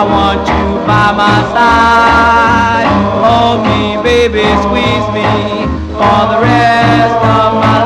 I want you by my side. Hold me, baby, squeeze me for the rest of my life.